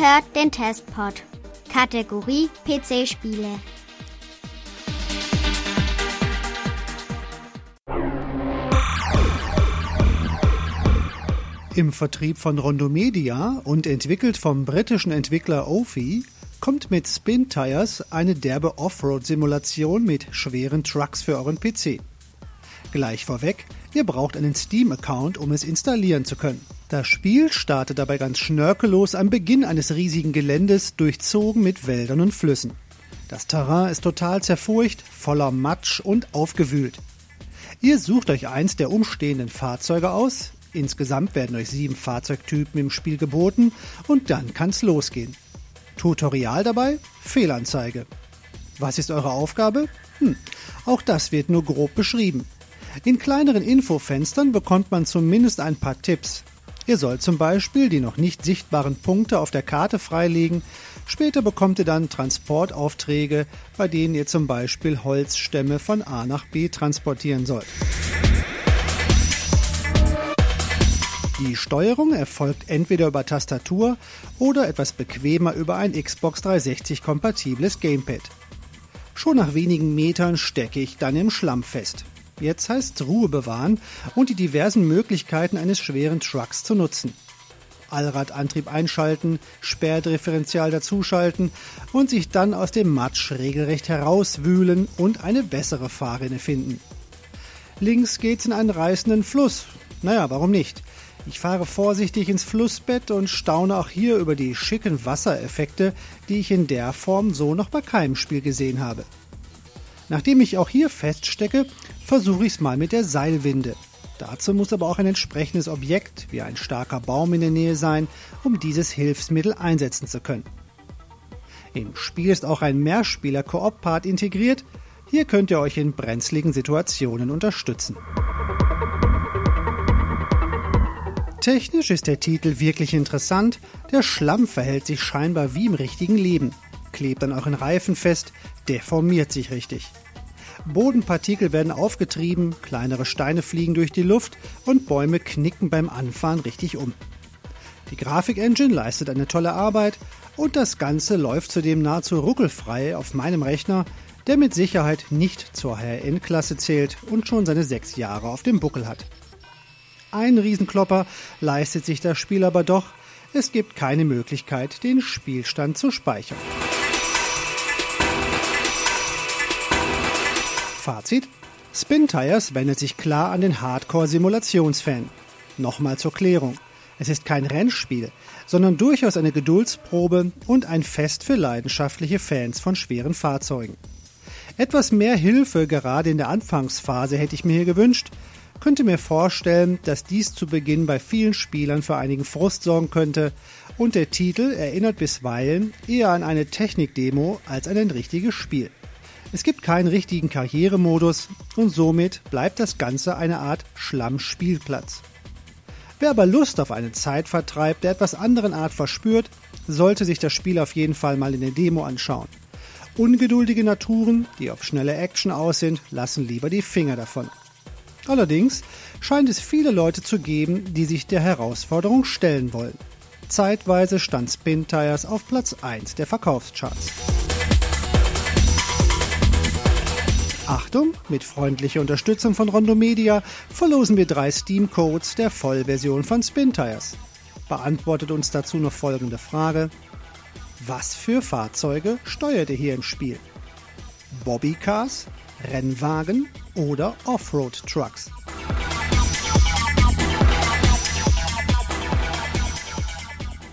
hört den Testpod. Kategorie PC-Spiele. Im Vertrieb von Rondo Media und entwickelt vom britischen Entwickler Ophi kommt mit Spintires eine derbe Offroad-Simulation mit schweren Trucks für euren PC. Gleich vorweg, ihr braucht einen Steam-Account, um es installieren zu können. Das Spiel startet dabei ganz schnörkellos am Beginn eines riesigen Geländes, durchzogen mit Wäldern und Flüssen. Das Terrain ist total zerfurcht, voller Matsch und aufgewühlt. Ihr sucht euch eins der umstehenden Fahrzeuge aus. Insgesamt werden euch 7 Fahrzeugtypen im Spiel geboten und dann kann's losgehen. Tutorial dabei? Fehlanzeige. Was ist eure Aufgabe? Auch das wird nur grob beschrieben. In kleineren Infofenstern bekommt man zumindest ein paar Tipps. Ihr sollt zum Beispiel die noch nicht sichtbaren Punkte auf der Karte freilegen. Später bekommt ihr dann Transportaufträge, bei denen ihr zum Beispiel Holzstämme von A nach B transportieren sollt. Die Steuerung erfolgt entweder über Tastatur oder etwas bequemer über ein Xbox 360-kompatibles Gamepad. Schon nach wenigen Metern stecke ich dann im Schlamm fest. Jetzt heißt's Ruhe bewahren und die diversen Möglichkeiten eines schweren Trucks zu nutzen. Allradantrieb einschalten, Sperrdifferential dazuschalten und sich dann aus dem Matsch regelrecht herauswühlen und eine bessere Fahrrinne finden. Links geht's in einen reißenden Fluss. Naja, warum nicht? Ich fahre vorsichtig ins Flussbett und staune auch hier über die schicken Wassereffekte, die ich in der Form so noch bei keinem Spiel gesehen habe. Nachdem ich auch hier feststecke, versuche ich es mal mit der Seilwinde. Dazu muss aber auch ein entsprechendes Objekt, wie ein starker Baum in der Nähe sein, um dieses Hilfsmittel einsetzen zu können. Im Spiel ist auch ein Mehrspieler-Koop-Part integriert. Hier könnt ihr euch in brenzligen Situationen unterstützen. Technisch ist der Titel wirklich interessant. Der Schlamm verhält sich scheinbar wie im richtigen Leben. Klebt an euren Reifen fest, deformiert sich richtig. Bodenpartikel werden aufgetrieben, kleinere Steine fliegen durch die Luft und Bäume knicken beim Anfahren richtig um. Die Grafik-Engine leistet eine tolle Arbeit und das Ganze läuft zudem nahezu ruckelfrei auf meinem Rechner, der mit Sicherheit nicht zur HRN-Klasse zählt und schon seine 6 Jahre auf dem Buckel hat. Ein Riesenklopper leistet sich das Spiel aber doch, es gibt keine Möglichkeit, den Spielstand zu speichern. Fazit: Spintires wendet sich klar an den Hardcore-Simulationsfan. Nochmal zur Klärung. Es ist kein Rennspiel, sondern durchaus eine Geduldsprobe und ein Fest für leidenschaftliche Fans von schweren Fahrzeugen. Etwas mehr Hilfe gerade in der Anfangsphase hätte ich mir hier gewünscht, könnte mir vorstellen, dass dies zu Beginn bei vielen Spielern für einigen Frust sorgen könnte und der Titel erinnert bisweilen eher an eine Technik-Demo als an ein richtiges Spiel. Es gibt keinen richtigen Karrieremodus und somit bleibt das Ganze eine Art Schlammspielplatz. Wer aber Lust auf einen Zeitvertreib der etwas anderen Art verspürt, sollte sich das Spiel auf jeden Fall mal in der Demo anschauen. Ungeduldige Naturen, die auf schnelle Action aus sind, lassen lieber die Finger davon. Allerdings scheint es viele Leute zu geben, die sich der Herausforderung stellen wollen. Zeitweise stand Spintires auf Platz 1 der Verkaufscharts. Achtung, mit freundlicher Unterstützung von Rondo Media verlosen wir 3 Steam-Codes der Vollversion von Spintires. Beantwortet uns dazu noch folgende Frage: Was für Fahrzeuge steuert ihr hier im Spiel? Bobbycars, Rennwagen oder Offroad-Trucks?